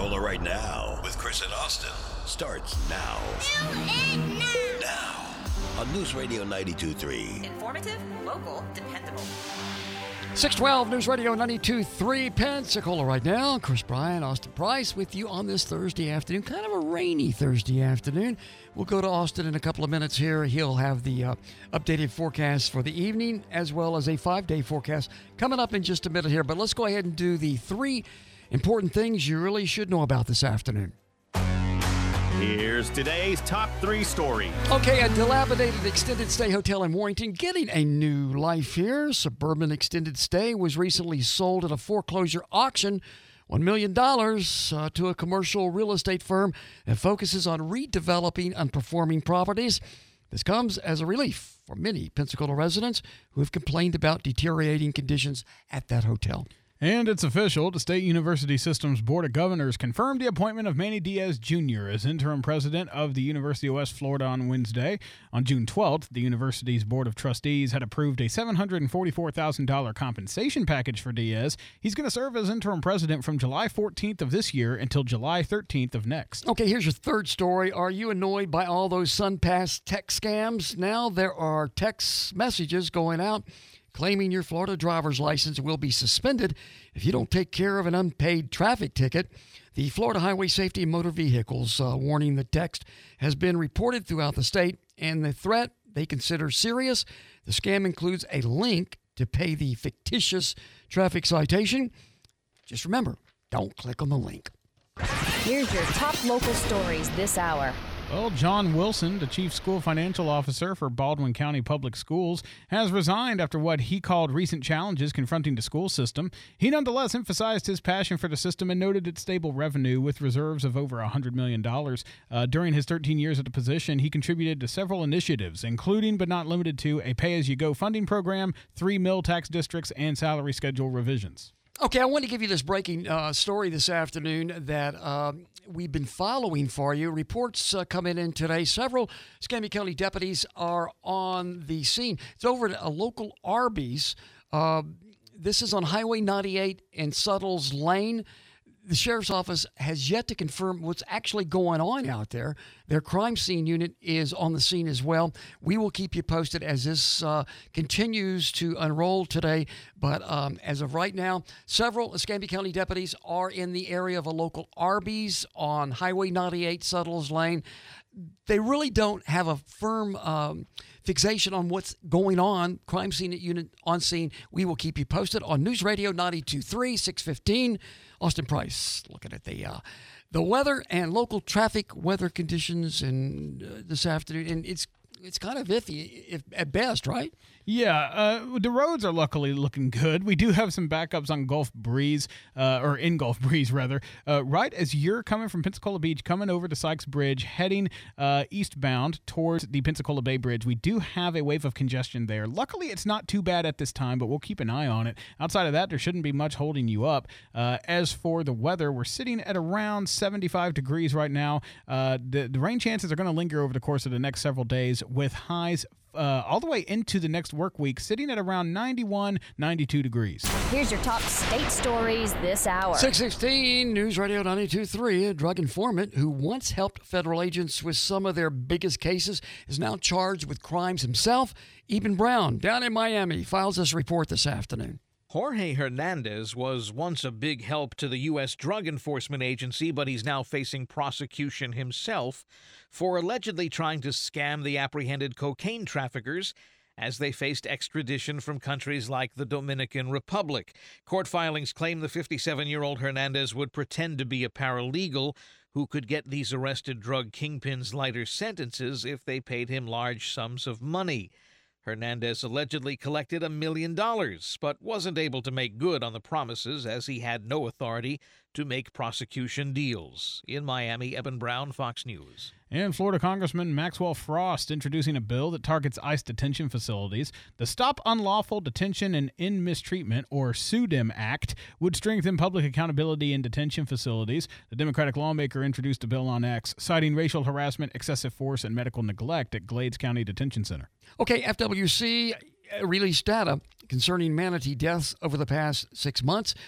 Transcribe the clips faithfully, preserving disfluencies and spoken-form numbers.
Pensacola right now with Chris and Austin starts now. now. Now. On News Radio ninety-two point three. Informative, local, dependable. six twelve News Radio ninety-two point three Pensacola right now. Chris Bryant, Austin Price with you on this Thursday afternoon. Kind of a rainy Thursday afternoon. We'll go to Austin in a couple of minutes here. He'll have the uh, updated forecast for the evening as well as a five-day forecast coming up in just a minute here. But let's go ahead and do the three important things you really should know about this afternoon. Here's today's top three stories. Okay, a dilapidated extended stay hotel in Warrington getting a new life here. Suburban Extended Stay was recently sold at a foreclosure auction, one million dollars uh, to a commercial real estate firm that focuses on redeveloping unperforming properties. This comes as a relief for many Pensacola residents who have complained about deteriorating conditions at that hotel. And it's official. The State University System's Board of Governors confirmed the appointment of Manny Diaz Junior as interim president of the University of West Florida on Wednesday. On June twelfth, the university's Board of Trustees had approved a seven hundred forty-four thousand dollars compensation package for Diaz. He's going to serve as interim president from July fourteenth of this year until July thirteenth of next. Okay, here's your third story. Are you annoyed by all those SunPass text scams? Now there are text messages going out claiming your Florida driver's license will be suspended if you don't take care of an unpaid traffic ticket. The Florida Highway Safety and Motor Vehicles uh, warning the text has been reported throughout the state, and the threat they consider serious. The scam includes a link to pay the fictitious traffic citation. Just remember, don't click on the link. Here's your top local stories this hour. Well, John Wilson, the chief school financial officer for Baldwin County Public Schools, has resigned after what he called recent challenges confronting the school system. He nonetheless emphasized his passion for the system and noted its stable revenue with reserves of over one hundred million dollars. Uh, during his thirteen years at the position, he contributed to several initiatives, including but not limited to a pay-as-you-go funding program, three mill tax districts, and salary schedule revisions. Okay, I want to give you this breaking uh, story this afternoon that uh, we've been following for you. Reports uh, coming in today. Several Escambia County deputies are on the scene. It's over at a local Arby's. Uh, this is on Highway ninety-eight and Suttles Lane. The sheriff's office has yet to confirm what's actually going on out there. Their crime scene unit is on the scene as well. We will keep you posted as this uh, continues to unroll today. But um, as of right now, several Escambia County deputies are in the area of a local Arby's on Highway ninety-eight, Suttles Lane. They really don't have a firm um, fixation on what's going on. Crime scene unit on scene. We will keep you posted on News Radio ninety-two point three, six fifteen. Austin Price looking at the uh, the weather and local traffic weather conditions and uh, this afternoon. And it's it's kind of iffy if, at best, right? Yeah, uh, the roads are luckily looking good. We do have some backups on Gulf Breeze, uh, or in Gulf Breeze, rather. Uh, right as you're coming from Pensacola Beach, coming over to Sykes Bridge, heading uh, eastbound towards the Pensacola Bay Bridge, we do have a wave of congestion there. Luckily, it's not too bad at this time, but we'll keep an eye on it. Outside of that, there shouldn't be much holding you up. Uh, as for the weather, we're sitting at around seventy-five degrees right now. Uh, the, the rain chances are going to linger over the course of the next several days with highs Uh, all the way into the next work week, sitting at around ninety-one, ninety-two degrees. Here's your top state stories this hour. six sixteen News Radio ninety-two point three. A drug informant who once helped federal agents with some of their biggest cases is now charged with crimes himself. Eben Brown, down in Miami, files this report this afternoon. Jorge Hernandez was once a big help to the U S Drug Enforcement Agency, but he's now facing prosecution himself for allegedly trying to scam the apprehended cocaine traffickers as they faced extradition from countries like the Dominican Republic. Court filings claim the fifty-seven-year-old Hernandez would pretend to be a paralegal who could get these arrested drug kingpins lighter sentences if they paid him large sums of money. Hernandez allegedly collected a million dollars, but wasn't able to make good on the promises as he had no authority to make prosecution deals. In Miami, Eben Brown, Fox News. And Florida Congressman Maxwell Frost introducing a bill that targets ICE detention facilities. The Stop Unlawful Detention and End Mistreatment, or SUDEM Act, would strengthen public accountability in detention facilities. The Democratic lawmaker introduced a bill on X, citing racial harassment, excessive force, and medical neglect at Glades County Detention Center. Okay, F W C released data concerning manatee deaths over the past six months.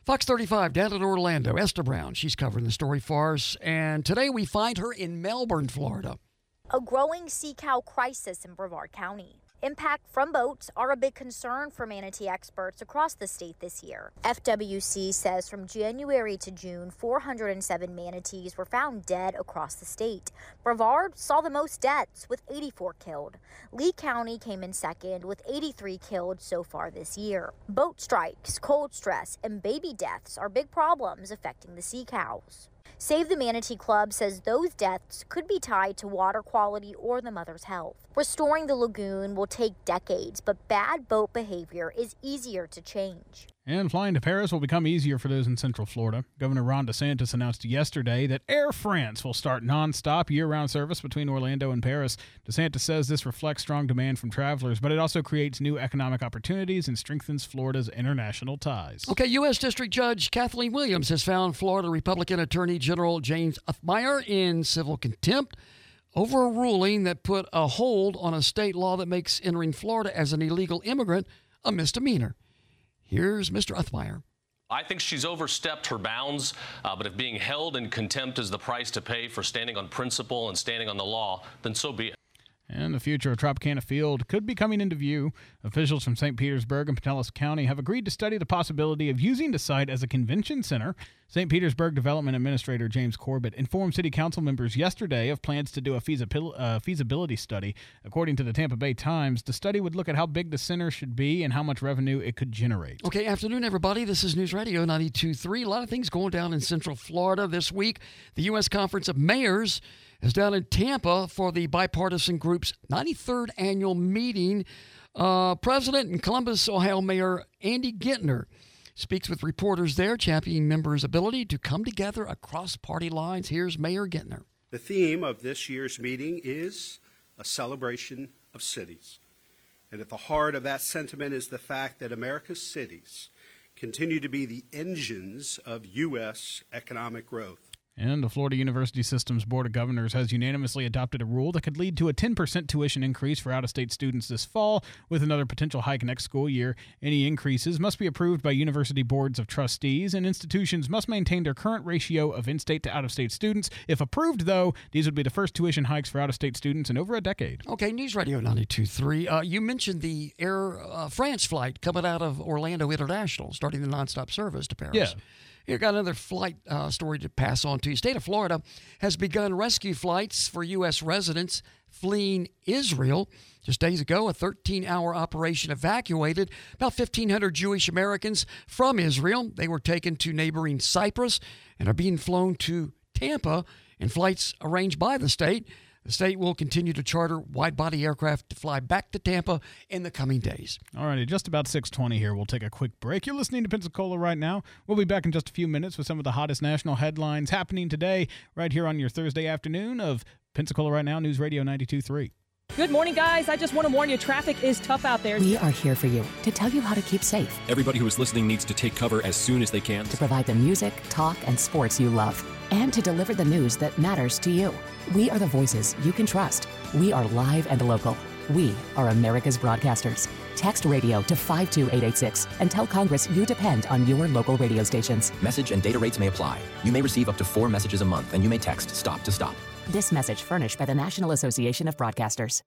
Fox thirty-five down in Orlando. Esther Brown, she's covering the story for us. And today we find her in Melbourne, Florida. A growing sea cow crisis in Brevard County. Impact from boats are a big concern for manatee experts across the state this year. F W C says from January to June, four hundred seven manatees were found dead across the state. Brevard saw the most deaths with eighty-four killed. Lee County came in second with eighty-three killed so far this year. Boat strikes, cold stress, and baby deaths are big problems affecting the sea cows. Save the Manatee Club says those deaths could be tied to water quality or the mother's health. Restoring the lagoon will take decades, but bad boat behavior is easier to change. And flying to Paris will become easier for those in Central Florida. Governor Ron DeSantis announced yesterday that Air France will start nonstop year-round service between Orlando and Paris. DeSantis says this reflects strong demand from travelers, but it also creates new economic opportunities and strengthens Florida's international ties. Okay, U S. District Judge Kathleen Williams has found Florida Republican Attorney General James Othmeier in civil contempt over a ruling that put a hold on a state law that makes entering Florida as an illegal immigrant a misdemeanor. Here's Mister Othmeier. I think she's overstepped her bounds, uh, but if being held in contempt is the price to pay for standing on principle and standing on the law, then so be it. And the future of Tropicana Field could be coming into view. Officials from Saint Petersburg and Pinellas County have agreed to study the possibility of using the site as a convention center. Saint Petersburg Development Administrator James Corbett informed City Council members yesterday of plans to do a feasibil- uh, feasibility study. According to the Tampa Bay Times, the study would look at how big the center should be and how much revenue it could generate. Okay, afternoon, everybody. This is News Radio ninety-two point three. A lot of things going down in Central Florida this week. The U S. Conference of Mayors is down in Tampa for the bipartisan group's ninety-third annual meeting. Uh, President and Columbus, Ohio Mayor Andy Gintner speaks with reporters there, championing members' ability to come together across party lines. Here's Mayor Gintner. The theme of this year's meeting is a celebration of cities. And at the heart of that sentiment is the fact that America's cities continue to be the engines of U S economic growth. And the Florida University System's Board of Governors has unanimously adopted a rule that could lead to a ten percent tuition increase for out-of-state students this fall, with another potential hike next school year. Any increases must be approved by university boards of trustees, and institutions must maintain their current ratio of in-state to out-of-state students. If approved, though, these would be the first tuition hikes for out-of-state students in over a decade. Okay, News Radio ninety-two point three. Uh, you mentioned the Air uh, France flight coming out of Orlando International, starting the nonstop service to Paris. Yeah. Here, got another flight uh, story to pass on to you. State of Florida has begun rescue flights for U S residents fleeing Israel. Just days ago, a thirteen-hour operation evacuated about fifteen hundred Jewish Americans from Israel. They were taken to neighboring Cyprus and are being flown to Tampa in flights arranged by the state. The state will continue to charter wide-body aircraft to fly back to Tampa in the coming days. All righty, just about six twenty here. We'll take a quick break. You're listening to Pensacola right now. We'll be back in just a few minutes with some of the hottest national headlines happening today right here on your Thursday afternoon of Pensacola Right Now, News Radio ninety-two point three. Good morning, guys. I just want to warn you, traffic is tough out there. We are here for you to tell you how to keep safe. Everybody who is listening needs to take cover as soon as they can. To provide the music, talk, and sports you love. And to deliver the news that matters to you. We are the voices you can trust. We are live and local. We are America's broadcasters. Text radio to five two eight eight six and tell Congress you depend on your local radio stations. Message and data rates may apply. You may receive up to four messages a month, and you may text STOP to STOP. This message furnished by the National Association of Broadcasters.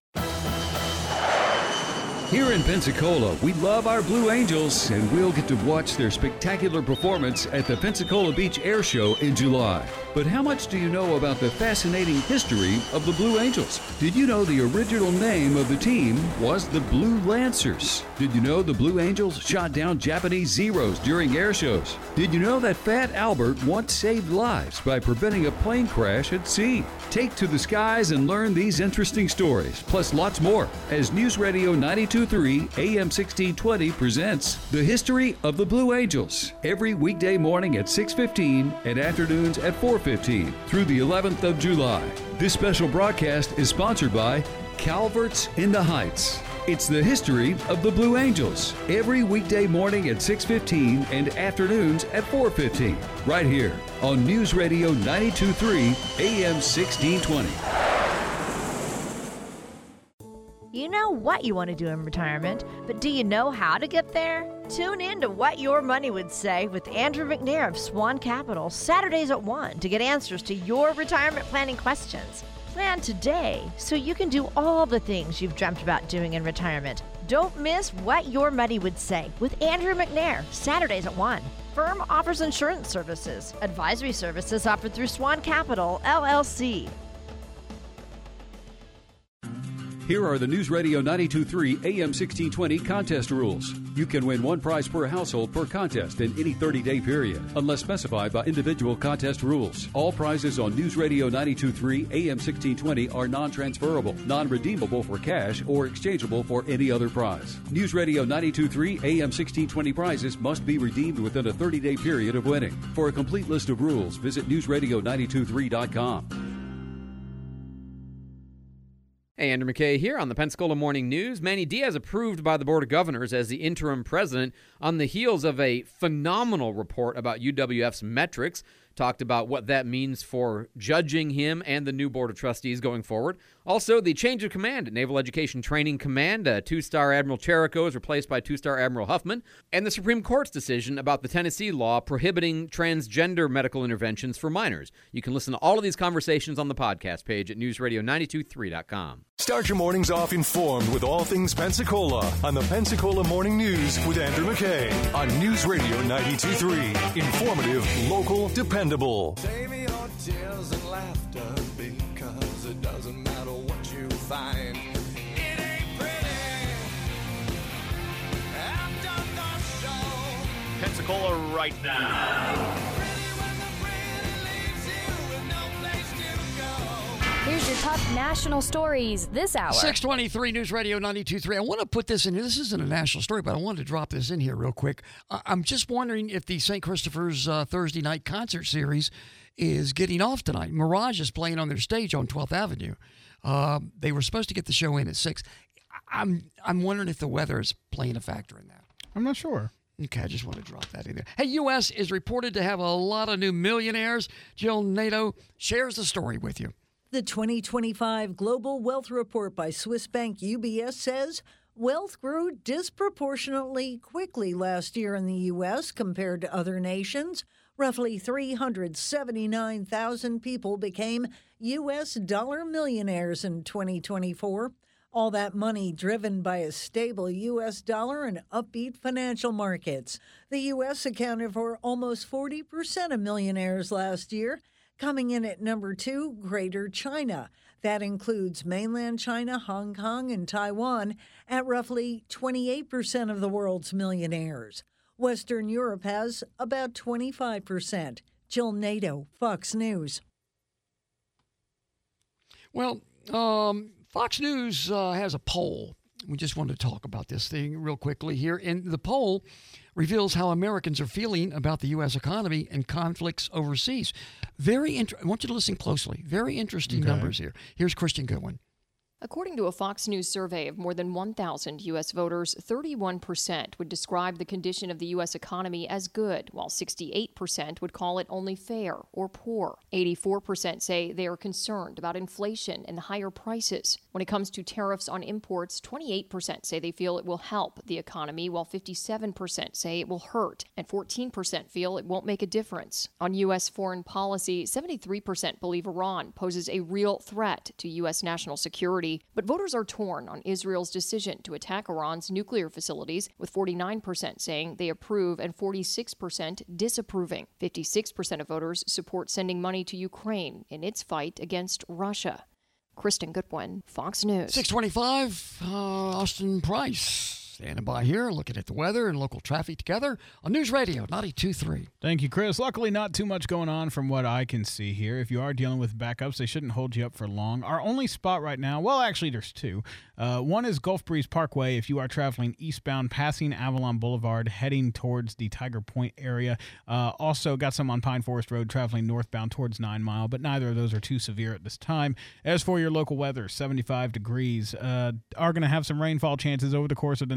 Here in Pensacola, we love our Blue Angels, and we'll get to watch their spectacular performance at the Pensacola Beach Air Show in July. But how much do you know about the fascinating history of the Blue Angels? Did you know the original name of the team was the Blue Lancers? Did you know the Blue Angels shot down Japanese Zeros during air shows? Did you know that Fat Albert once saved lives by preventing a plane crash at sea? Take to the skies and learn these interesting stories, plus lots more, as News Radio ninety-two point three A M sixteen twenty presents The History of the Blue Angels, every weekday morning at six fifteen and afternoons at four fifteen through the eleventh of July. This special broadcast is sponsored by Calvert's in the Heights. It's the history of the Blue Angels, every weekday morning at six fifteen and afternoons at four fifteen, right here on News Radio ninety-two point three A M sixteen twenty. You know what you want to do in retirement, but do you know how to get there? Tune in to What Your Money Would Say with Andrew McNair of Swan Capital, Saturdays at one, to get answers to your retirement planning questions. Plan today so you can do all the things you've dreamt about doing in retirement. Don't miss What Your Money Would Say with Andrew McNair, Saturdays at one. Firm offers insurance services. Advisory services offered through Swan Capital, L L C. Here are the News Radio ninety-two point three A M sixteen twenty contest rules. You can win one prize per household per contest in any thirty-day period, unless specified by individual contest rules. All prizes on News Radio ninety-two point three A M sixteen twenty are non-transferable, non-redeemable for cash, or exchangeable for any other prize. News Radio ninety-two point three A M sixteen twenty prizes must be redeemed within a thirty-day period of winning. For a complete list of rules, visit news radio ninety-two point three dot com. Hey, Andrew McKay here on the Pensacola Morning News. Manny Diaz approved by the Board of Governors as the interim president on the heels of a phenomenal report about U W F's metrics. Talked about what that means for judging him and the new Board of Trustees going forward. Also, the change of command at Naval Education Training Command. Uh, two-star Admiral Cherico is replaced by two-star Admiral Huffman. And the Supreme Court's decision about the Tennessee law prohibiting transgender medical interventions for minors. You can listen to all of these conversations on the podcast page at news radio ninety-two point three dot com. Start your mornings off informed with all things Pensacola on the Pensacola Morning News with Andrew McKay on News Radio ninety-two point three. Informative, local, dependable. Save me your tears and laughter, because it doesn't matter what you find. It ain't pretty. I've done the show. Pensacola right now. Here's your top national stories this hour. six twenty-three News Radio ninety-two point three. I want to put this in here. This isn't a national story, but I wanted to drop this in here real quick. I- I'm just wondering if the Saint Christopher's uh, Thursday night concert series is getting off tonight. Mirage is playing on their stage on twelfth Avenue. Uh, they were supposed to get the show in at six. I'm I'm wondering if the weather is playing a factor in that. I'm not sure. Okay, I just want to drop that in there. Hey, U S is reported to have a lot of new millionaires. Jill Nato shares the story with you. The twenty twenty-five Global Wealth Report by Swiss bank U B S says wealth grew disproportionately quickly last year in the U S compared to other nations. Roughly three hundred seventy-nine thousand people became U S dollar millionaires in twenty twenty-four. All that money driven by a stable U S dollar and upbeat financial markets. The U S accounted for almost forty percent of millionaires last year. Coming in at number two, Greater China. That includes mainland China, Hong Kong, and Taiwan at roughly twenty-eight percent of the world's millionaires. Western Europe has about twenty-five percent. Jill Nato, Fox News. Well, um, Fox News uh, has a poll. We just wanted to talk about this thing real quickly here. And the poll reveals how Americans are feeling about the U S economy and conflicts overseas. Very int- I want you to listen closely. Very interesting Okay. numbers here. Here's Christian Goodwin. According to a Fox News survey of more than one thousand U S voters, thirty-one percent would describe the condition of the U S economy as good, while sixty-eight percent would call it only fair or poor. eighty-four percent say they are concerned about inflation and higher prices. When it comes to tariffs on imports, twenty-eight percent say they feel it will help the economy, while fifty-seven percent say it will hurt, and fourteen percent feel it won't make a difference. On U S foreign policy, seventy-three percent believe Iran poses a real threat to U S national security. But voters are torn on Israel's decision to attack Iran's nuclear facilities, with forty-nine percent saying they approve and forty-six percent disapproving. fifty-six percent of voters support sending money to Ukraine in its fight against Russia. Kristen Goodwin, Fox News. six twenty-five, uh, Austin Price standing by here, looking at the weather and local traffic together on News Radio ninety-two point three. Thank you, Chris. Luckily, not too much going on from what I can see here. If you are dealing with backups, they shouldn't hold you up for long. Our only spot right now, well, actually, there's two. Uh, one is Gulf Breeze Parkway if you are traveling eastbound, passing Avalon Boulevard, heading towards the Tiger Point area. Uh, also got some on Pine Forest Road traveling northbound towards Nine Mile, but neither of those are too severe at this time. As for your local weather, seventy-five degrees. Uh, are going to have some rainfall chances over the course of the next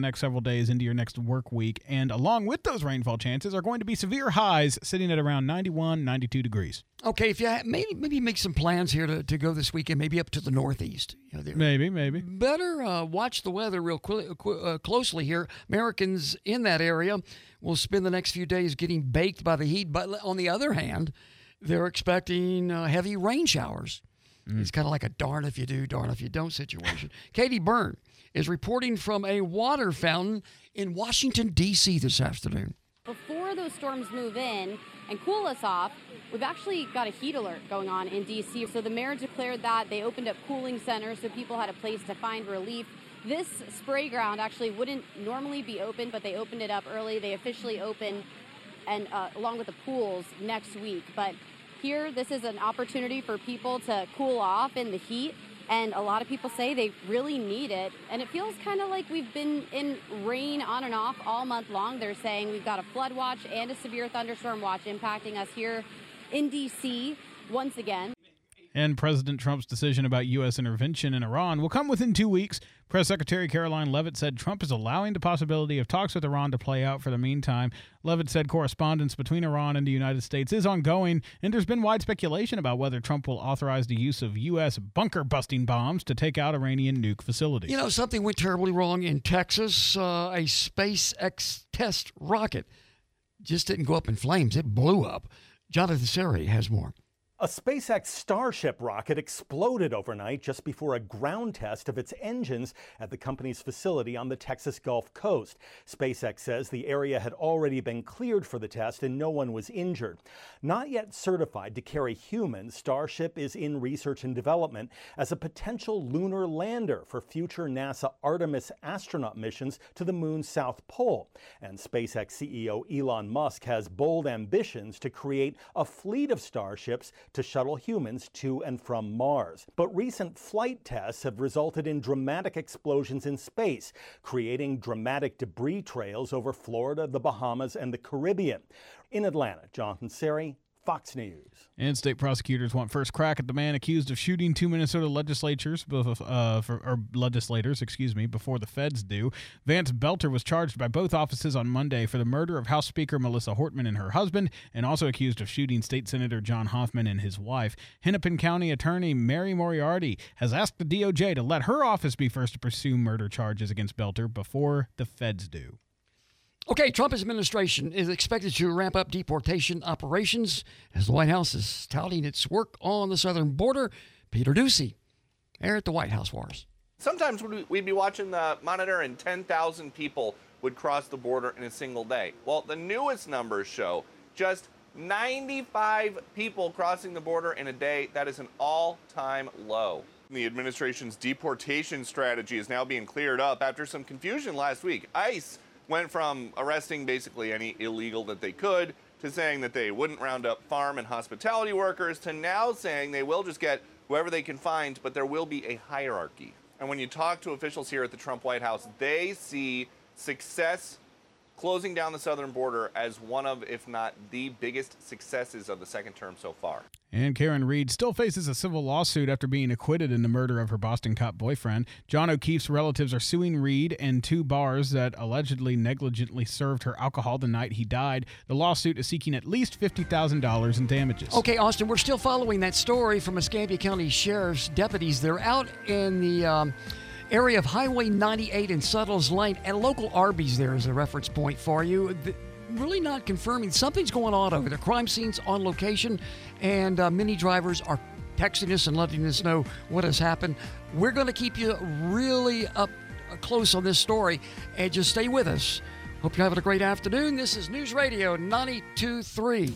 next several days into your next work week. And along with those rainfall chances are going to be severe highs sitting at around ninety-one, ninety-two degrees. Okay, if you ha- maybe maybe make some plans here to, to go this weekend, maybe up to the northeast. You know, maybe, maybe. Better uh, watch the weather real qu- qu- uh, closely here. Americans in that area will spend the next few days getting baked by the heat. But on the other hand, they're expecting uh, heavy rain showers. Mm. It's kind of like a darn if you do, darn if you don't situation. Katie Byrne is reporting from a water fountain in Washington, D C this afternoon. Before those storms move in and cool us off, we've actually got a heat alert going on in D C. So the mayor declared that. They opened up cooling centers so people had a place to find relief. This spray ground actually wouldn't normally be open, but they opened it up early. They officially opened, and uh, along with the pools next week. But here, this is an opportunity for people to cool off in the heat. And a lot of people say they really need it. And it feels kind of like we've been in rain on and off all month long. They're saying we've got a flood watch and a severe thunderstorm watch impacting us here in D C once again. And President Trump's decision about U S intervention in Iran will come within two weeks. Press Secretary Caroline Leavitt said Trump is allowing the possibility of talks with Iran to play out for the meantime. Leavitt said correspondence between Iran and the United States is ongoing, and there's been wide speculation about whether Trump will authorize the use of U S bunker-busting bombs to take out Iranian nuke facilities. You know, something went terribly wrong in Texas. Uh, a SpaceX test rocket just didn't go up in flames. It blew up. Jonathan Seri has more. A SpaceX Starship rocket exploded overnight just before a ground test of its engines at the company's facility on the Texas Gulf Coast. SpaceX says the area had already been cleared for the test and no one was injured. Not yet certified to carry humans, Starship is in research and development as a potential lunar lander for future NASA Artemis astronaut missions to the moon's south pole. And SpaceX C E O Elon Musk has bold ambitions to create a fleet of Starships to shuttle humans to and from Mars. But recent flight tests have resulted in dramatic explosions in space, creating dramatic debris trails over Florida, the Bahamas, and the Caribbean. In Atlanta, Jonathan Seri, Fox News. And state prosecutors want first crack at the man accused of shooting two Minnesota legislatures, uh, for, or legislators, excuse me, before the feds do. Vance Belter was charged by both offices on Monday for the murder of House Speaker Melissa Hortman and her husband, and also accused of shooting State Senator John Hoffman and his wife. Hennepin County Attorney Mary Moriarty has asked the D O J to let her office be first to pursue murder charges against Belter before the feds do. Okay, Trump administration is expected to ramp up deportation operations as the White House is touting its work on the southern border. Peter Doocy, there at the White House for us. Sometimes we'd be watching the monitor and ten thousand people would cross the border in a single day. Well, the newest numbers show just ninety-five people crossing the border in a day. That is an all-time low. The administration's deportation strategy is now being cleared up after some confusion last week. ICE went from arresting basically any illegal that they could to saying that they wouldn't round up farm and hospitality workers to now saying they will just get whoever they can find, but there will be a hierarchy. And when you talk to officials here at the Trump White House, they see success closing down the southern border as one of, if not the biggest successes of the second term so far. And Karen Reed still faces a civil lawsuit after being acquitted in the murder of her Boston cop boyfriend. John O'Keefe's relatives are suing Reed and two bars that allegedly negligently served her alcohol the night he died. The lawsuit is seeking at least fifty thousand dollars in damages. Okay, Austin, we're still following that story from Escambia County Sheriff's deputies. They're out in the um, area of Highway ninety-eight and Suttles Lane, and local Arby's there is a reference point for you. The, really not confirming. Something's going on over there. Crime scene's on location, and uh, many drivers are texting us and letting us know what has happened. We're going to keep you really up close on this story, and just stay with us. Hope you're having a great afternoon. This is News Radio ninety-two point three.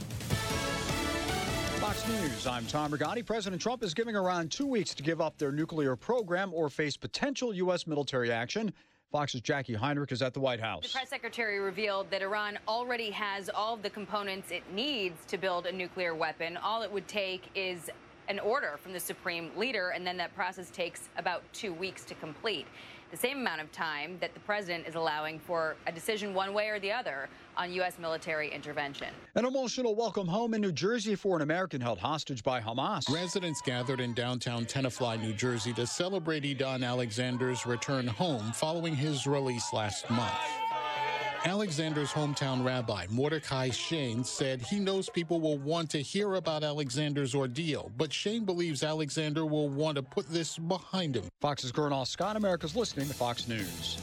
Fox News, I'm Tom Rigotti. President Trump is giving Iran two weeks to give up their nuclear program or face potential U S military action. Fox's Jackie Heinrich is at the White House. The press secretary revealed that Iran already has all of the components it needs to build a nuclear weapon. All it would take is an order from the supreme leader, and then that process takes about two weeks to complete. the same amount of time that the president is allowing for a decision one way or the other on U S military intervention. An emotional welcome home in New Jersey for an American held hostage by Hamas. Residents gathered in downtown Tenafly, New Jersey to celebrate Idon Alexander's return home following his release last month. Alexander's hometown rabbi, Mordecai Shane, said he knows people will want to hear about Alexander's ordeal, but Shane believes Alexander will want to put this behind him. Fox's Gernal Scott, America's listening to Fox News.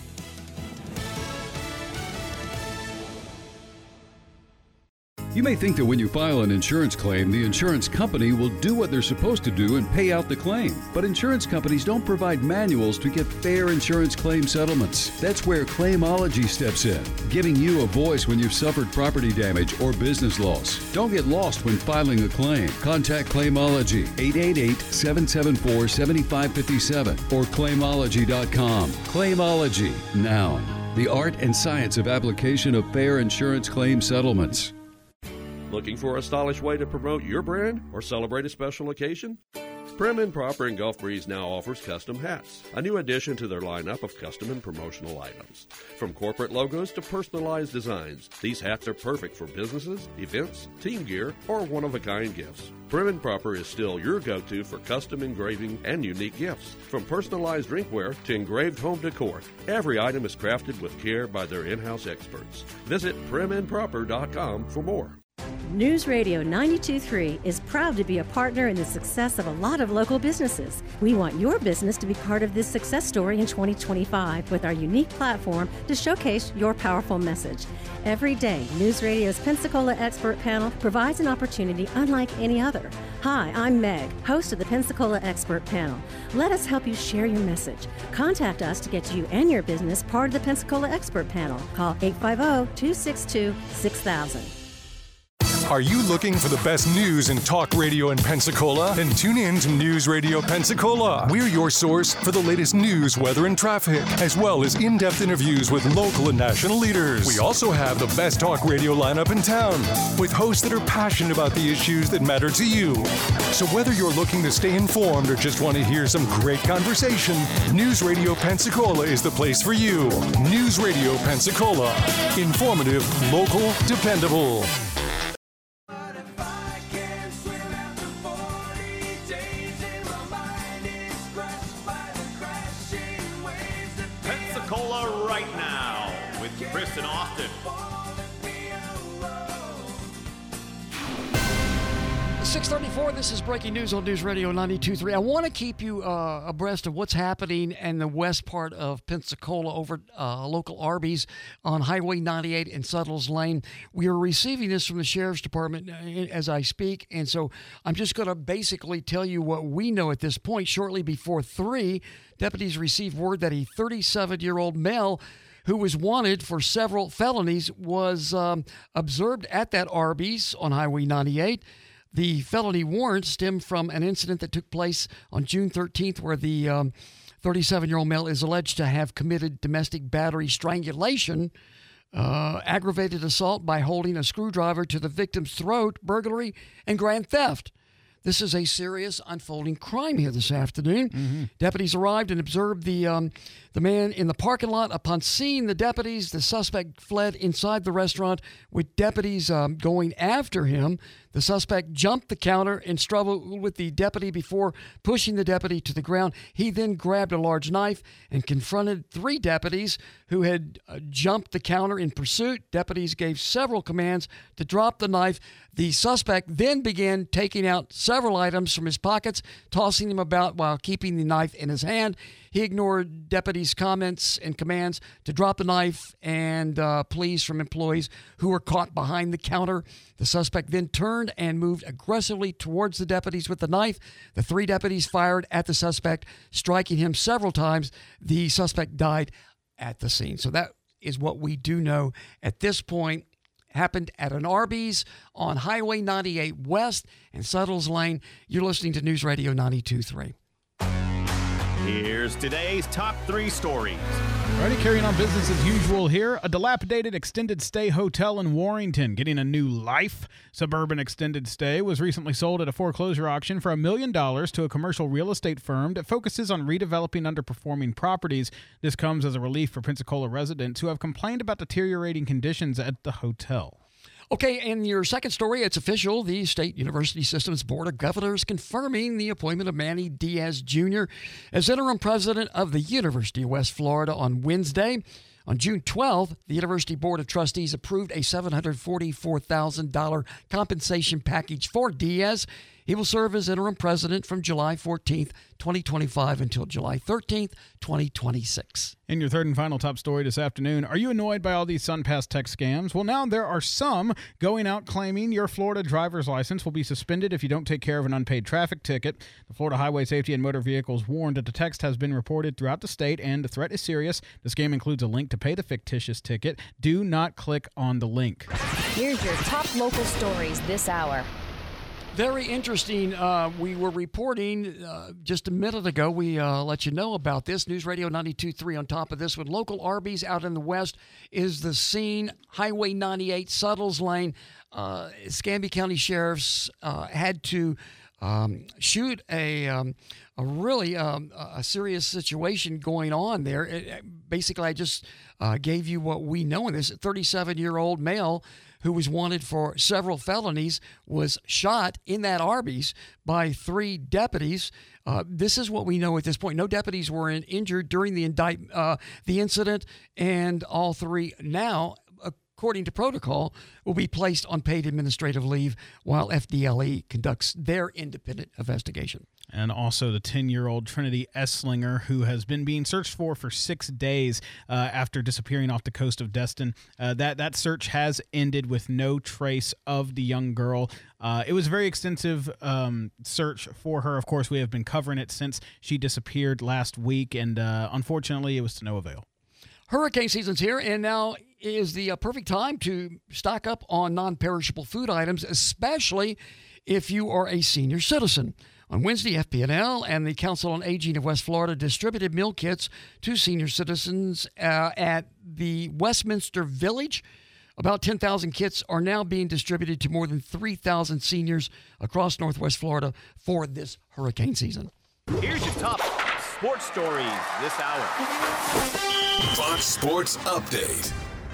You may think that when you file an insurance claim, the insurance company will do what they're supposed to do and pay out the claim. But insurance companies don't provide manuals to get fair insurance claim settlements. That's where Claimology steps in, giving you a voice when you've suffered property damage or business loss. Don't get lost when filing a claim. Contact Claimology, eight eight eight, seven seven four, seven five five seven or claimology dot com. Claimology, noun, the art and science of application of fair insurance claim settlements. Looking for a stylish way to promote your brand or celebrate a special occasion? Prim and Proper in Gulf Breeze now offers custom hats, a new addition to their lineup of custom and promotional items. From corporate logos to personalized designs, these hats are perfect for businesses, events, team gear, or one-of-a-kind gifts. Prim and Proper is still your go-to for custom engraving and unique gifts. From personalized drinkware to engraved home decor, every item is crafted with care by their in-house experts. Visit prim and proper dot com for more. News Radio ninety-two point three is proud to be a partner in the success of a lot of local businesses. We want your business to be part of this success story in twenty twenty-five with our unique platform to showcase your powerful message. Every day, News Radio's Pensacola Expert Panel provides an opportunity unlike any other. Hi, I'm Meg, host of the Pensacola Expert Panel. Let us help you share your message. Contact us to get you and your business part of the Pensacola Expert Panel. Call eight five zero, two six two, six thousand. Are you looking for the best news in talk radio in Pensacola? Then tune in to News Radio Pensacola. We're your source for the latest news, weather, and traffic, as well as in-depth interviews with local and national leaders. We also have the best talk radio lineup in town, with hosts that are passionate about the issues that matter to you. So whether you're looking to stay informed or just want to hear some great conversation, News Radio Pensacola is the place for you. News Radio Pensacola. Informative, local, dependable. Right now with Chris and Austin. six thirty-four, this is breaking news on News Radio ninety-two point three. I want to keep you uh, abreast of what's happening in the west part of Pensacola over uh, local Arby's on Highway ninety-eight in Suttles Lane. We are receiving this from the Sheriff's Department as I speak, and so I'm just going to basically tell you what we know at this point. Shortly before three, deputies received word that a thirty-seven-year-old male who was wanted for several felonies was um, observed at that Arby's on Highway ninety-eight. The felony warrant stemmed from an incident that took place on June thirteenth where the um, thirty-seven-year-old male is alleged to have committed domestic battery strangulation, uh, aggravated assault by holding a screwdriver to the victim's throat, burglary, and grand theft. This is a serious unfolding crime here this afternoon. Mm-hmm. Deputies arrived and observed the um, the man in the parking lot. Upon seeing the deputies, the suspect fled inside the restaurant with deputies um, going after him. The suspect jumped the counter and struggled with the deputy before pushing the deputy to the ground. He then grabbed a large knife and confronted three deputies who had uh, jumped the counter in pursuit. Deputies gave several commands to drop the knife. The suspect then began taking out several items from his pockets, tossing them about while keeping the knife in his hand. He ignored deputies' comments and commands to drop the knife and uh, pleas from employees who were caught behind the counter. The suspect then turned and moved aggressively towards the deputies with the knife. The three deputies fired at the suspect, striking him several times. The suspect died at the scene. So that is what we do know at this point. Happened at an Arby's on Highway ninety-eight West and Suttles Lane. You're listening to News Radio ninety-two point three. Here's today's top three stories. Alrighty, carrying on business as usual here. A dilapidated extended stay hotel in Warrington getting a new life. Suburban Extended Stay was recently sold at a foreclosure auction for a million dollars to a commercial real estate firm that focuses on redeveloping underperforming properties. This comes as a relief for Pensacola residents who have complained about deteriorating conditions at the hotel. Okay, and your second story, it's official. The State University System's Board of Governors confirming the appointment of Manny Diaz Junior as interim president of the University of West Florida on Wednesday. On June twelfth, the University Board of Trustees approved a seven hundred forty-four thousand dollars compensation package for Diaz. He will serve as interim president from July fourteenth, twenty twenty-five until July thirteenth, twenty twenty-six. In your third and final top story this afternoon, are you annoyed by all these SunPass text scams? Well, now there are some going out claiming your Florida driver's license will be suspended if you don't take care of an unpaid traffic ticket. The Florida Highway Safety and Motor Vehicles warned that the text has been reported throughout the state and the threat is serious. The scam includes a link to pay the fictitious ticket. Do not click on the link. Here's your top local stories this hour. Very interesting. Uh, we were reporting uh, just a minute ago. We uh, let you know about this. News Radio ninety-two point three on top of this one. Local Arby's out in the west is the scene. Highway ninety-eight, Suttles Lane. Uh, Escambia County Sheriffs uh, had to um, shoot a um, a really um, a serious situation going on there. It, basically, I just uh, gave you what we know in this. thirty-seven-year-old male who was wanted for several felonies, was shot in that Arby's by three deputies. Uh, this is what we know at this point. No deputies were in, injured during the indict, uh, the incident, and all three now, according to protocol, will be placed on paid administrative leave while F D L E conducts their independent investigation. And also the ten-year-old Trinity Esslinger, who has been being searched for for six days uh, after disappearing off the coast of Destin. Uh, that, that search has ended with no trace of the young girl. Uh, it was a very extensive um, search for her. Of course, we have been covering it since she disappeared last week, and uh, unfortunately, it was to no avail. Hurricane season's here, and now is the uh, perfect time to stock up on non-perishable food items, especially if you are a senior citizen. On Wednesday, F P N L and the Council on Aging of West Florida distributed meal kits to senior citizens uh, at the Westminster Village. About ten thousand kits are now being distributed to more than three thousand seniors across Northwest Florida for this hurricane season. Here's your top sports stories this hour. Fox Sports Update.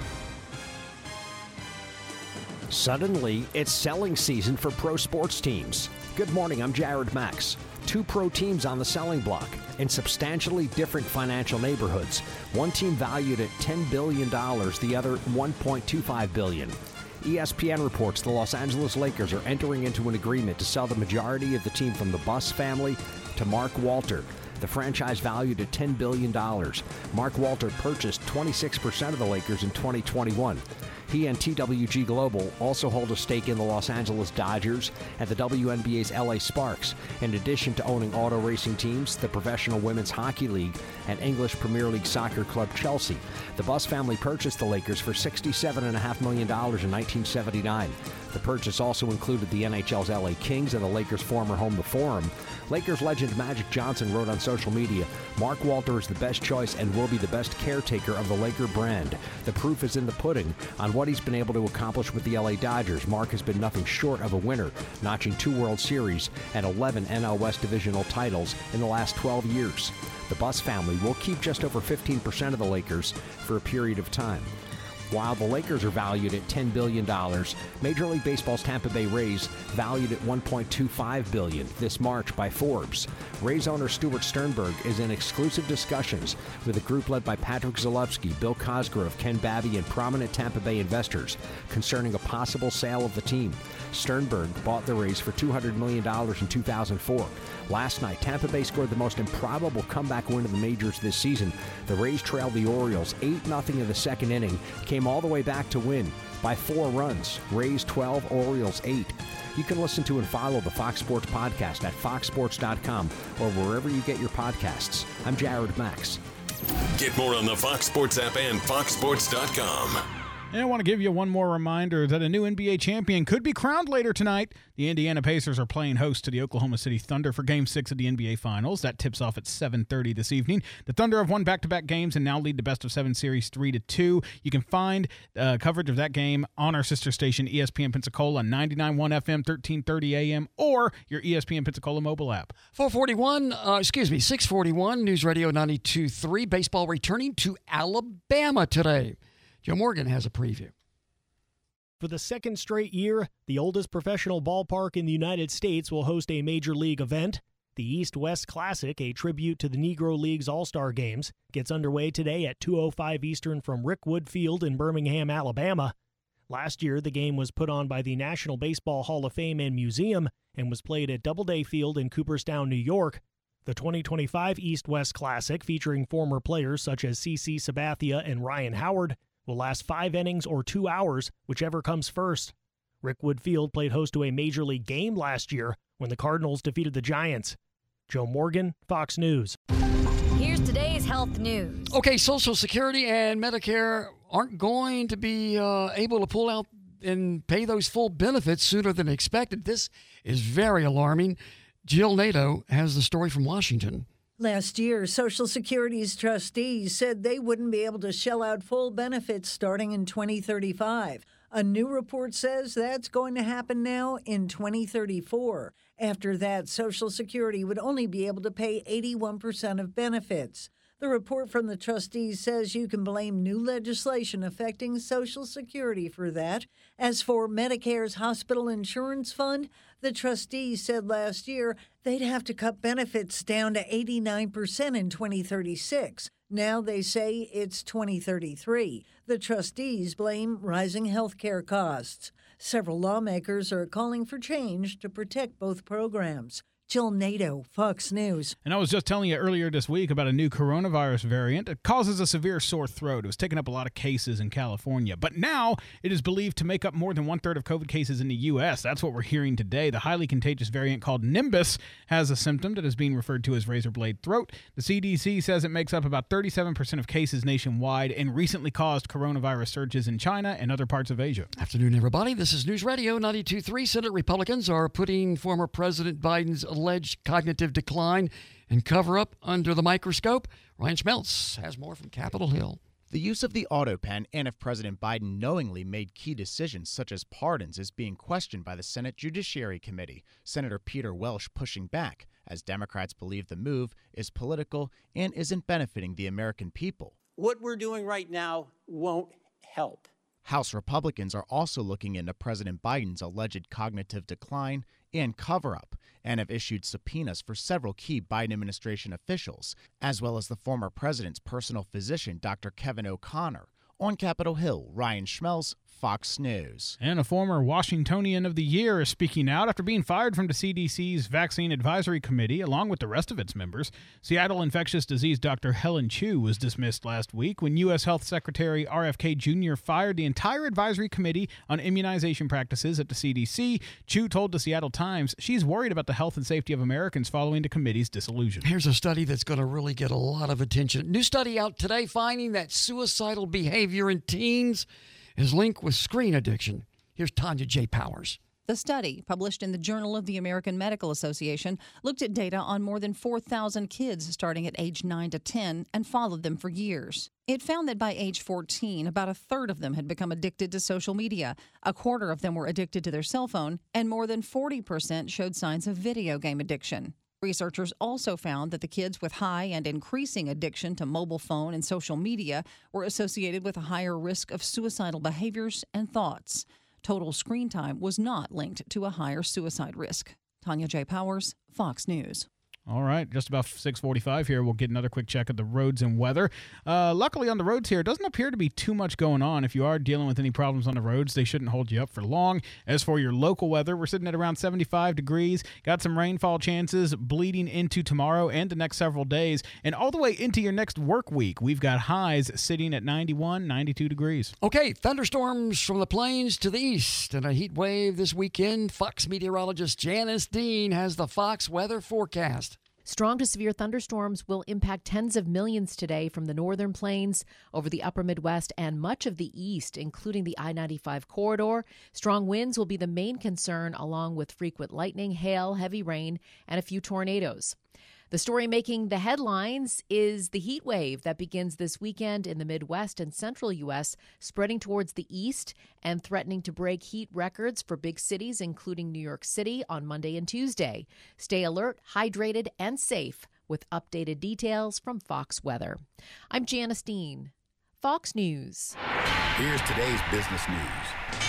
Suddenly, it's selling season for pro sports teams. Good morning, I'm Jared Max. Two pro teams on the selling block in substantially different financial neighborhoods. One team valued at ten billion dollars, the other one point two five billion dollars. E S P N reports the Los Angeles Lakers are entering into an agreement to sell the majority of the team from the Buss family to Mark Walter. The franchise valued at ten billion dollars. Mark Walter purchased twenty-six percent of the Lakers in twenty twenty-one. He and T W G Global also hold a stake in the Los Angeles Dodgers and the W N B A's L A Sparks, in addition to owning auto racing teams, the Professional Women's Hockey League, and English Premier League soccer club Chelsea. The Buss family purchased the Lakers for sixty-seven point five million dollars in nineteen seventy-nine. The purchase also included the N H L's L A Kings and the Lakers' former home, the Forum. Lakers legend Magic Johnson wrote on social media, "Mark Walter is the best choice and will be the best caretaker of the Laker brand. The proof is in the pudding. On what he's been able to accomplish with the L A Dodgers, Mark has been nothing short of a winner, notching two World Series and eleven N L West divisional titles in the last twelve years. The Buss family will keep just over fifteen percent of the Lakers for a period of time." While the Lakers are valued at ten billion dollars, Major League Baseball's Tampa Bay Rays valued at one point two five billion dollars this March by Forbes. Rays owner Stuart Sternberg is in exclusive discussions with a group led by Patrick Zalewski, Bill Cosgrove, Ken Babby, and prominent Tampa Bay investors concerning a possible sale of the team. Sternberg bought the Rays for two hundred million dollars in two thousand four. Last night, Tampa Bay scored the most improbable comeback win of the majors this season. The Rays trailed the Orioles eight nothing in the second inning, came all the way back to win by four runs. Rays twelve, Orioles eight. You can listen to and follow the Fox Sports Podcast at fox sports dot com or wherever you get your podcasts. I'm Jared Max. Get more on the Fox Sports app and fox sports dot com. And I want to give you one more reminder that a new N B A champion could be crowned later tonight. The Indiana Pacers are playing host to the Oklahoma City Thunder for Game six of the N B A Finals. That tips off at seven thirty this evening. The Thunder have won back-to-back games and now lead the best-of-seven series three to two. You can find uh, coverage of that game on our sister station, E S P N Pensacola, ninety-nine point one F M, thirteen thirty A M, or your E S P N Pensacola mobile app. four forty-one, uh, excuse me, six forty-one, News Radio ninety-two point three. Baseball returning to Alabama today. Joe Morgan has a preview. For the second straight year, the oldest professional ballpark in the United States will host a major league event. The East-West Classic, a tribute to the Negro League's All-Star Games, gets underway today at two oh five Eastern from Rickwood Field in Birmingham, Alabama. Last year, the game was put on by the National Baseball Hall of Fame and Museum and was played at Doubleday Field in Cooperstown, New York. The twenty twenty-five East-West Classic, featuring former players such as C C Sabathia and Ryan Howard, will last five innings or two hours, whichever comes first. Rickwood Field played host to a Major League game last year when the Cardinals defeated the Giants. Joe Morgan, Fox News. Here's today's health news. Okay, Social Security and Medicare aren't going to be uh, able to pull out and pay those full benefits sooner than expected. This is very alarming. Jill Nato has the story from Washington. Last year, Social Security's trustees said they wouldn't be able to shell out full benefits starting in twenty thirty-five. A new report says that's going to happen now in twenty thirty-four. After that, Social Security would only be able to pay eighty-one percent of benefits. The report from the trustees says you can blame new legislation affecting Social Security for that. As for Medicare's hospital insurance fund, the trustees said last year they'd have to cut benefits down to eighty-nine percent in twenty thirty-six. Now they say it's twenty thirty-three. The trustees blame rising health care costs. Several lawmakers are calling for change to protect both programs. Jill Nato, Fox News. And I was just telling you earlier this week about a new coronavirus variant. It causes a severe sore throat. It was taking up a lot of cases in California. But now it is believed to make up more than one-third of COVID cases in the U S. That's what we're hearing today. The highly contagious variant called Nimbus has a symptom that is being referred to as razor blade throat. The C D C says it makes up about thirty-seven percent of cases nationwide and recently caused coronavirus surges in China and other parts of Asia. Afternoon, everybody. This is News Radio ninety-two point three. Senate Republicans are putting former President Biden's alleged cognitive decline and cover-up under the microscope. Ryan Schmeltz has more from Capitol Hill. The use of the auto pen, and if President Biden knowingly made key decisions such as pardons, is being questioned by the Senate Judiciary Committee. Senator Peter Welsh pushing back, as Democrats believe the move is political and isn't benefiting the American people. What we're doing right now won't help. House Republicans are also looking into President Biden's alleged cognitive decline and cover-up, and have issued subpoenas for several key Biden administration officials, as well as the former president's personal physician, Doctor Kevin O'Connor. On Capitol Hill, Ryan Schmelz, Fox News. And a former Washingtonian of the Year is speaking out after being fired from the C D C's Vaccine Advisory Committee, along with the rest of its members. Seattle infectious disease Doctor Helen Chu was dismissed last week when U S Health Secretary R F K Junior fired the entire advisory committee on immunization practices at the C D C. Chu told the Seattle Times she's worried about the health and safety of Americans following the committee's dissolution. Here's a study that's going to really get a lot of attention. New study out today finding that suicidal behavior in teens is linked with screen addiction. Here's Tanya J. Powers. The study, published in the Journal of the American Medical Association, looked at data on more than four thousand kids starting at age nine to ten and followed them for years. It found that by age fourteen, about a third of them had become addicted to social media, a quarter of them were addicted to their cell phone, and more than forty percent showed signs of video game addiction. Researchers also found that the kids with high and increasing addiction to mobile phone and social media were associated with a higher risk of suicidal behaviors and thoughts. Total screen time was not linked to a higher suicide risk. Tanya J. Powers, Fox News. All right, just about six forty-five here. We'll get another quick check of the roads and weather. Uh, luckily on the roads here, it doesn't appear to be too much going on. If you are dealing with any problems on the roads, they shouldn't hold you up for long. As for your local weather, we're sitting at around seventy-five degrees. Got some rainfall chances bleeding into tomorrow and the next several days. And all the way into your next work week, we've got highs sitting at ninety-one, ninety-two degrees. Okay, thunderstorms from the plains to the east and a heat wave this weekend. Fox meteorologist Janice Dean has the Fox weather forecast. Strong to severe thunderstorms will impact tens of millions today from the northern plains over the upper Midwest and much of the east, including the I ninety-five corridor. Strong winds will be the main concern, along with frequent lightning, hail, heavy rain, and a few tornadoes. The story making the headlines is the heat wave that begins this weekend in the Midwest and central U S, spreading towards the east and threatening to break heat records for big cities, including New York City, on Monday and Tuesday. Stay alert, hydrated, and safe with updated details from Fox Weather. I'm Janice Dean, Fox News. Here's today's business news.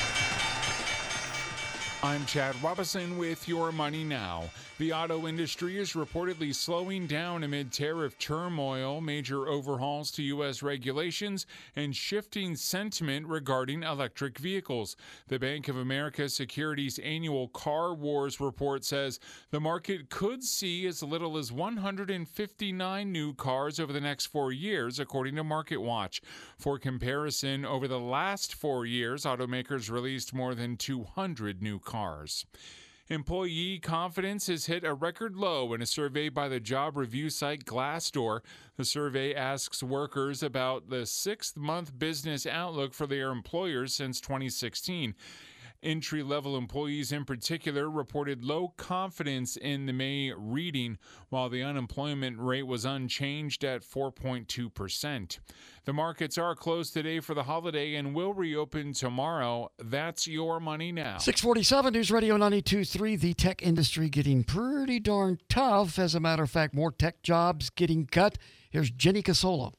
I'm Chad Robinson with Your Money Now. The auto industry is reportedly slowing down amid tariff turmoil, major overhauls to U S regulations, and shifting sentiment regarding electric vehicles. The Bank of America Securities annual Car Wars report says the market could see as little as one hundred fifty-nine new cars over the next four years, according to MarketWatch. For comparison, over the last four years, automakers released more than two hundred new cars. Employee confidence has hit a record low in a survey by the job review site Glassdoor. The survey asks workers about the sixth-month business outlook for their employers since twenty sixteen. Entry-level employees in particular reported low confidence in the May reading, while the unemployment rate was unchanged at four point two percent. The markets are closed today for the holiday and will reopen tomorrow. That's Your Money Now. six forty-seven News Radio ninety-two point three. The tech industry getting pretty darn tough. As a matter of fact, more tech jobs getting cut. Here's Jenny Casola.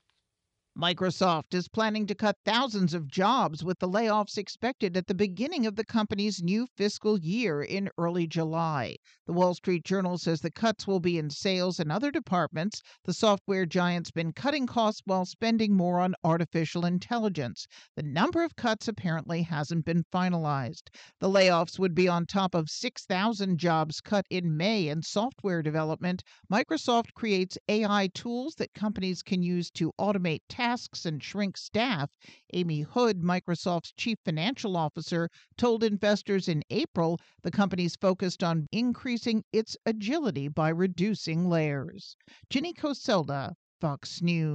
Microsoft is planning to cut thousands of jobs, with the layoffs expected at the beginning of the company's new fiscal year in early July. The Wall Street Journal says the cuts will be in sales and other departments. The software giant's been cutting costs while spending more on artificial intelligence. The number of cuts apparently hasn't been finalized. The layoffs would be on top of six thousand jobs cut in May in software development. Microsoft creates A I tools that companies can use to automate tasks and shrink staff. Amy Hood, Microsoft's chief financial officer, told investors in April the company's focused on increasing its agility by reducing layers. Ginny Coselda, Fox News.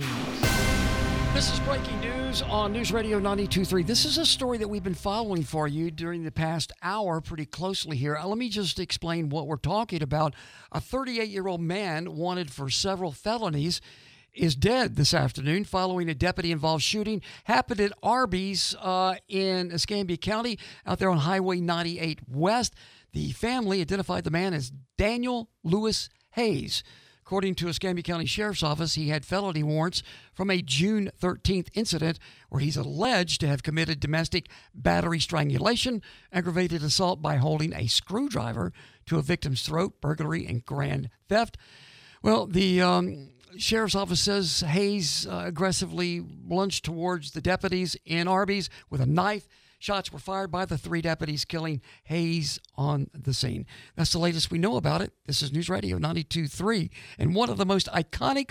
This is breaking news on News Radio ninety-two point three. This is a story that we've been following for you during the past hour pretty closely here. Let me just explain what we're talking about. A thirty-eight-year-old man wanted for several felonies is dead this afternoon following a deputy-involved shooting. Happened at Arby's uh, in Escambia County out there on Highway ninety-eight West. The family identified the man as Daniel Lewis Hayes. According to Escambia County Sheriff's Office, he had felony warrants from a June thirteenth incident where he's alleged to have committed domestic battery strangulation, aggravated assault by holding a screwdriver to a victim's throat, burglary, and grand theft. Well, the um, Sheriff's Office says Hayes uh, aggressively lunged towards the deputies in Arby's with a knife. Shots were fired by the three deputies, killing Hayes on the scene. That's the latest we know about it. This is News Radio ninety-two point three. And one of the most iconic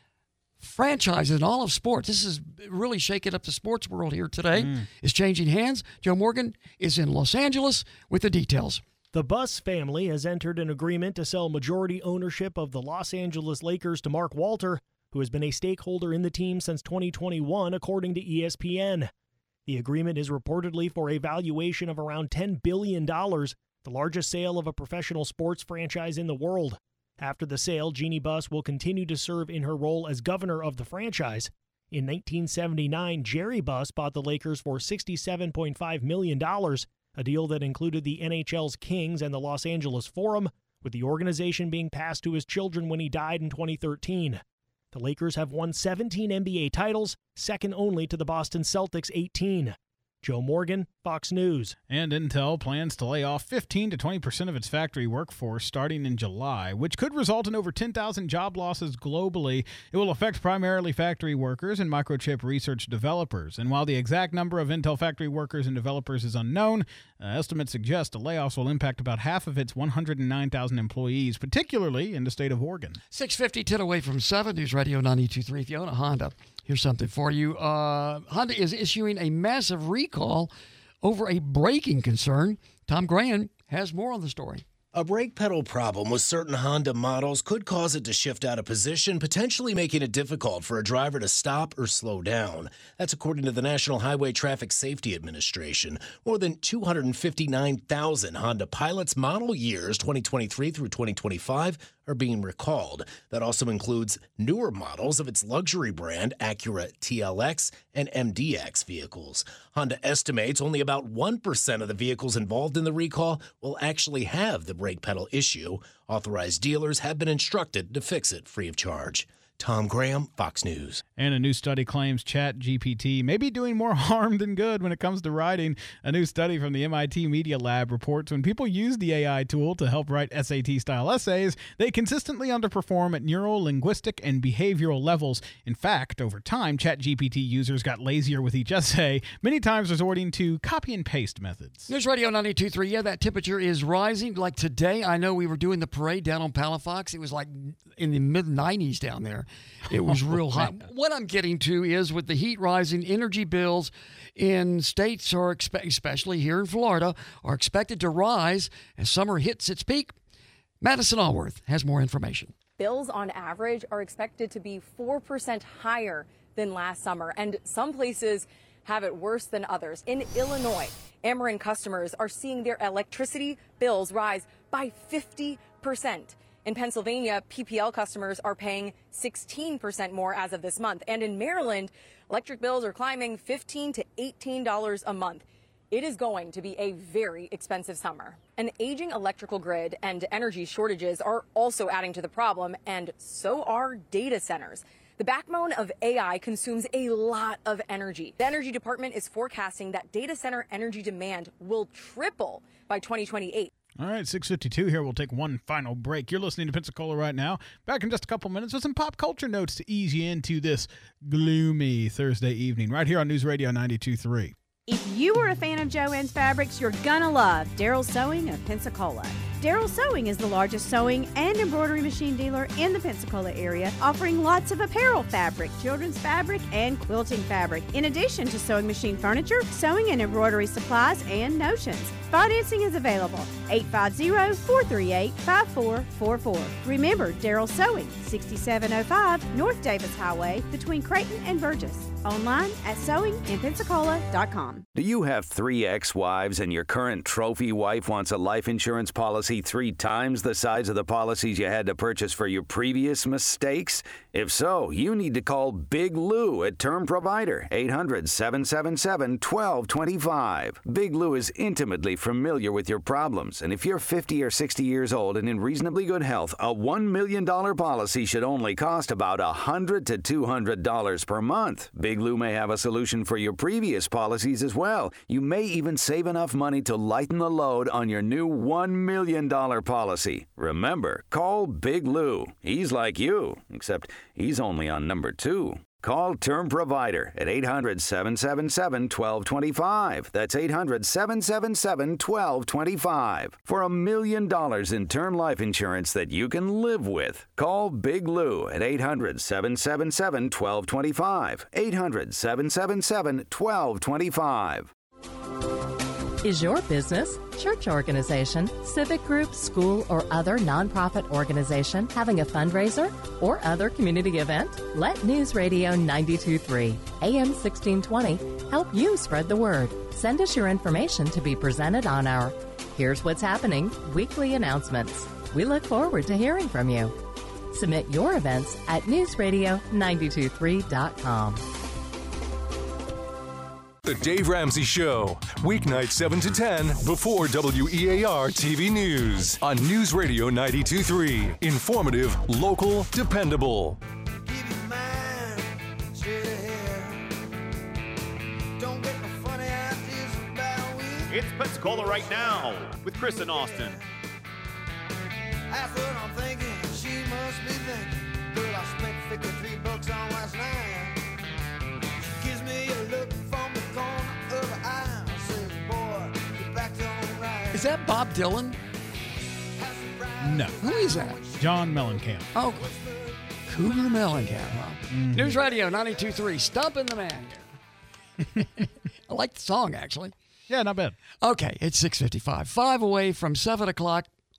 franchises in all of sports, this is really shaking up the sports world here today, mm. is changing hands. Joe Morgan is in Los Angeles with the details. The Buss family has entered an agreement to sell majority ownership of the Los Angeles Lakers to Mark Walter, who has been a stakeholder in the team since twenty twenty-one, according to E S P N. The agreement is reportedly for a valuation of around ten billion dollars, the largest sale of a professional sports franchise in the world. After the sale, Jeannie Buss will continue to serve in her role as governor of the franchise. In nineteen seventy-nine, Jerry Buss bought the Lakers for sixty-seven point five million dollars, a deal that included the N H L's Kings and the Los Angeles Forum, with the organization being passed to his children when he died in twenty thirteen. The Lakers have won seventeen N B A titles, second only to the Boston Celtics' eighteen. Joe Morgan, Fox News. And Intel plans to lay off fifteen to twenty percent of its factory workforce starting in July, which could result in over ten thousand job losses globally. It will affect primarily factory workers and microchip research developers. And while the exact number of Intel factory workers and developers is unknown, uh, estimates suggest the layoffs will impact about half of its one hundred nine thousand employees, particularly in the state of Oregon. six fifty, ten away from seven, News Radio ninety-two point three. If you own a Honda, here's something for you. Uh, Honda is issuing a massive recall over a braking concern. Tom Graham has more on the story. A brake pedal problem with certain Honda models could cause it to shift out of position, potentially making it difficult for a driver to stop or slow down. That's according to the National Highway Traffic Safety Administration. More than two hundred fifty-nine thousand Honda Pilots model years twenty twenty-three through twenty twenty-five are being recalled. That also includes newer models of its luxury brand Acura T L X and M D X vehicles. Honda estimates only about one percent of the vehicles involved in the recall will actually have the brake pedal issue. Authorized dealers have been instructed to fix it free of charge. Tom Graham, Fox News. And a new study claims Chat G P T may be doing more harm than good when it comes to writing. A new study from the M I T Media Lab reports when people use the A I tool to help write S A T-style essays, they consistently underperform at neural, linguistic, and behavioral levels. In fact, over time, Chat G P T users got lazier with each essay, many times resorting to copy and paste methods. News Radio ninety-two point three. Yeah, that temperature is rising. Like today, I know we were doing the parade down on Palafox. It was like in the mid nineties down there. It was real hot. What I'm getting to is with the heat rising, energy bills in states, are expe- especially here in Florida, are expected to rise as summer hits its peak. Madison Allworth has more information. Bills on average are expected to be four percent higher than last summer, and some places have it worse than others. In Illinois, Ameren customers are seeing their electricity bills rise by fifty percent. In Pennsylvania, P P L customers are paying sixteen percent more as of this month. And in Maryland, electric bills are climbing fifteen to eighteen dollars a month. It is going to be a very expensive summer. An aging electrical grid and energy shortages are also adding to the problem, and so are data centers. The backbone of A I consumes a lot of energy. The Energy Department is forecasting that data center energy demand will triple by twenty twenty-eight. All right, six fifty-two here. We'll take one final break. You're listening to Pensacola right now. Back in just a couple minutes with some pop culture notes to ease you into this gloomy Thursday evening right here on News Radio ninety-two point three. If you were a fan of Joann's Fabrics, you're gonna love Darryl Sewing of Pensacola. Darryl Sewing is the largest sewing and embroidery machine dealer in the Pensacola area, offering lots of apparel fabric, children's fabric, and quilting fabric, in addition to sewing machine furniture, sewing and embroidery supplies, and notions. Financing is available. eight five zero, four three eight, five four four four. Remember, Darryl Sewing, sixty-seven oh five North Davis Highway, between Creighton and Burgess. Online at sewing in pensacola dot com. Do you have three ex-wives and your current trophy wife wants a life insurance policy three times the size of the policies you had to purchase for your previous mistakes? If so, you need to call Big Lou at Term Provider, eight hundred, seven seven seven, one two two five. Big Lou is intimately familiar with your problems, and if you're fifty or sixty years old and in reasonably good health, a one million dollars policy should only cost about one hundred to two hundred dollars per month. Big Lou may have a solution for your previous policies as well. You may even save enough money to lighten the load on your new one million dollars policy. Remember, call Big Lou. He's like you, except he's only on number two. Call Term Provider at eight hundred, seven seven seven, one two two five. That's eight hundred, seven seven seven, one two two five. For a million dollars in term life insurance that you can live with. Call Big Lou at eight hundred, seven seven seven, one two two five. eight hundred, seven seven seven, one two two five. Is your business, church organization, civic group, school, or other nonprofit organization having a fundraiser or other community event? Let News Radio ninety-two point three, A M sixteen twenty help you spread the word. Send us your information to be presented on our Here's What's Happening weekly announcements. We look forward to hearing from you. Submit your events at news radio nine two three dot com. The Dave Ramsey Show, weeknights seven to ten before W E A R T V News on News Radio ninety-two point three. Informative, local, dependable. It's Pensacola Right Now with Chris and Austin. That's what I'm thinking. She must be thinking. But I spent fifty-three bucks on last night. Gives me a look from the corner of her eye. Says, boy, get back to on right. Is that Bob Dylan? No. Who is that? John Mellencamp. Oh, Cougar Mellencamp, huh? Mm-hmm. News Radio ninety-two point three, Stumping the Man. I like the song, actually. Yeah, not bad. Okay, it's six fifty-five. Five away from seven o'clock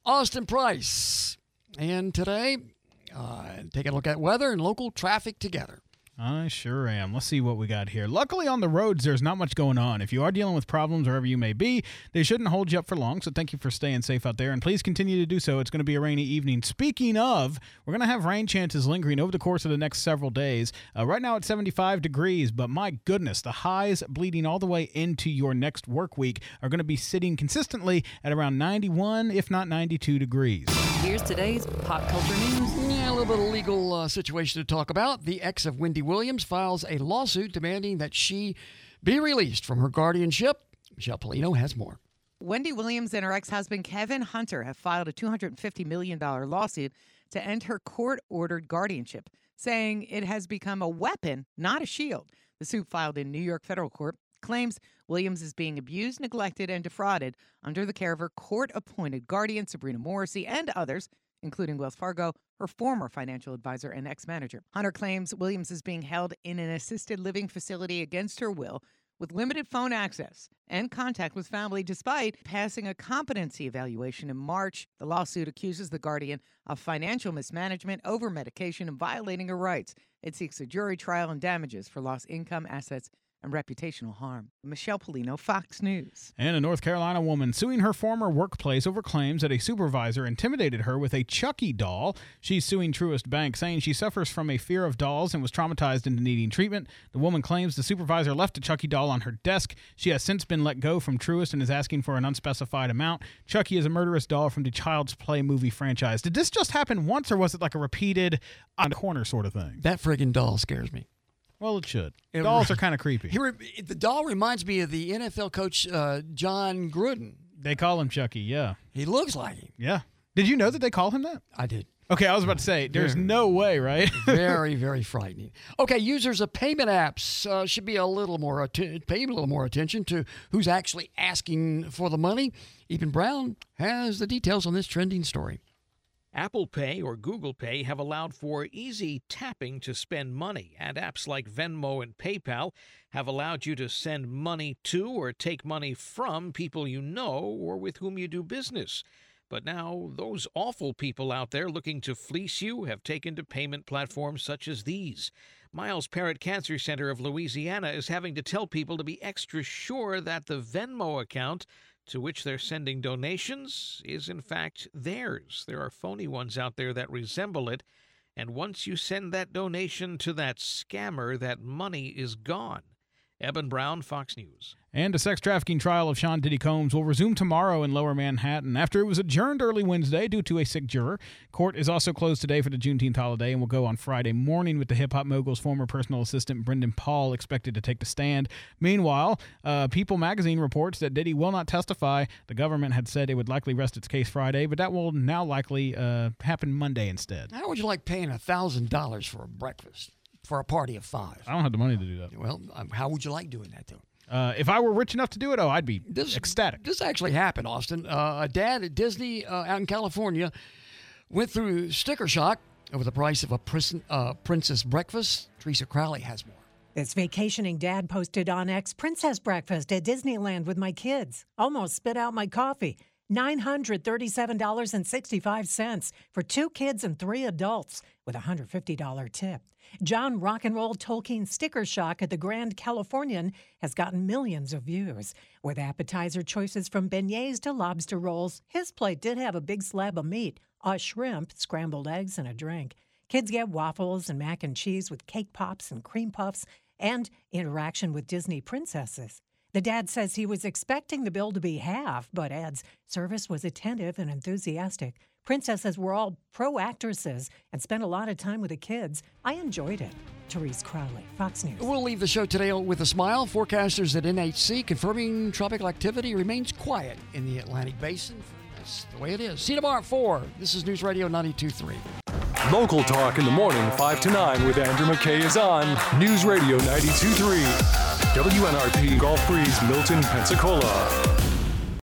Austin Price. And today, uh, taking a look at weather and local traffic together. I sure am. Let's see what we got here. Luckily on the roads, there's not much going on. If you are dealing with problems wherever you may be, they shouldn't hold you up for long, so thank you for staying safe out there, and please continue to do so. It's going to be a rainy evening. Speaking of, we're going to have rain chances lingering over the course of the next several days. Uh, right now it's seventy-five degrees, but my goodness, the highs bleeding all the way into your next work week are going to be sitting consistently at around ninety-one, if not ninety-two degrees. Here's today's pop culture news. Yeah, a little bit of legal uh, situation to talk about. The ex of Wendy Williams files a lawsuit demanding that she be released from her guardianship. Michelle Polino has more. Wendy Williams and her ex-husband Kevin Hunter have filed a two hundred fifty million dollars lawsuit to end her court-ordered guardianship, saying it has become a weapon, not a shield. The suit, filed in New York federal court, claims Williams is being abused, neglected, and defrauded under the care of her court-appointed guardian, Sabrina Morrissey, and others, including Wells Fargo, her former financial advisor and ex-manager. Hunter claims Williams is being held in an assisted living facility against her will, with limited phone access and contact with family, despite passing a competency evaluation in March. The lawsuit accuses the guardian of financial mismanagement, over-medication, and violating her rights. It seeks a jury trial and damages for lost income, assets, and reputational harm. Michelle Polino, Fox News. And a North Carolina woman suing her former workplace over claims that a supervisor intimidated her with a Chucky doll. She's suing Truist Bank, saying she suffers from a fear of dolls and was traumatized into needing treatment. The woman claims the supervisor left a Chucky doll on her desk. She has since been let go from Truist and is asking for an unspecified amount. Chucky is a murderous doll from the Child's Play movie franchise. Did this just happen once, or was it like a repeated on the corner sort of thing? That friggin' doll scares me. Well, it should. It Dolls re- are kind of creepy. He re- the doll reminds me of the N F L coach uh, John Gruden. They call him Chucky, yeah. He looks like him. Yeah. Did you know that they call him that? I did. Okay, I was about to say, there's very, no way, right? very, very frightening. Okay, users of payment apps uh, should be a little more atten- pay a little more attention to who's actually asking for the money. Eben Brown has the details on this trending story. Apple Pay or Google Pay have allowed for easy tapping to spend money, and apps like Venmo and PayPal have allowed you to send money to or take money from people you know or with whom you do business. But now those awful people out there looking to fleece you have taken to payment platforms such as these. Miles Parrott Cancer Center of Louisiana is having to tell people to be extra sure that the Venmo account to which they're sending donations is in fact theirs. There are phony ones out there that resemble it, and once you send that donation to that scammer, that money is gone. Eben Brown, Fox News. And a sex trafficking trial of Sean Diddy Combs will resume tomorrow in Lower Manhattan after it was adjourned early Wednesday due to a sick juror. Court is also closed today for the Juneteenth holiday and will go on Friday morning with the hip-hop mogul's former personal assistant Brendan Paul expected to take the stand. Meanwhile, uh, People magazine reports that Diddy will not testify. The government had said it would likely rest its case Friday, but that will now likely uh, happen Monday instead. How would you like paying one thousand dollars for a breakfast? For a party of five. I don't have the money to do that. Well, um, how would you like doing that, though? Uh, if I were rich enough to do it, oh, I'd be this, ecstatic. This actually happened, Austin. Uh, a dad at Disney uh, out in California went through sticker shock over the price of a prin- uh, princess breakfast. Teresa Crowley has more. This vacationing dad posted on X, "Princess breakfast at Disneyland with my kids. Almost spit out my coffee. nine hundred thirty-seven dollars and sixty-five cents for two kids and three adults with a one hundred fifty dollars tip. John Rock and Roll Tolkien sticker shock at the Grand Californian has gotten millions of views. With appetizer choices from beignets to lobster rolls, his plate did have a big slab of meat, a shrimp, scrambled eggs, and a drink. Kids get waffles and mac and cheese with cake pops and cream puffs and interaction with Disney princesses. The dad says he was expecting the bill to be half, but adds service was attentive and enthusiastic. Princesses were all pro actresses and spent a lot of time with the kids. I enjoyed it. Therese Crowley, Fox News. We'll leave the show today with a smile. Forecasters at N H C confirming tropical activity remains quiet in the Atlantic Basin. That's the way it is. See you tomorrow at four. This is News Radio ninety-two point three. Local Talk in the morning, five to nine with Andrew McKay is on News Radio ninety-two point three. W N R P Gulf Breeze, Milton, Pensacola.